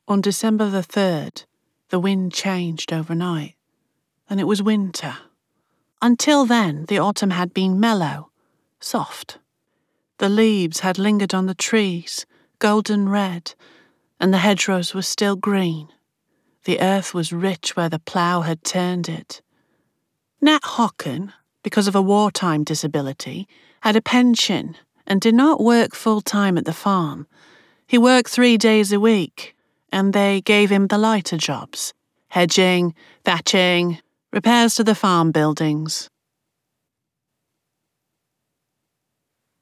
On December the 3rd, the wind changed overnight, and it was winter. Until then, the autumn had been mellow, soft. The leaves had lingered on the trees, golden red, and the hedgerows were still green. The earth was rich where the plough had turned it. Nat Hocken, because of a wartime disability, had a pension and did not work full-time at the farm. He worked 3 days a week, and they gave him the lighter jobs: hedging, thatching, repairs to the farm buildings.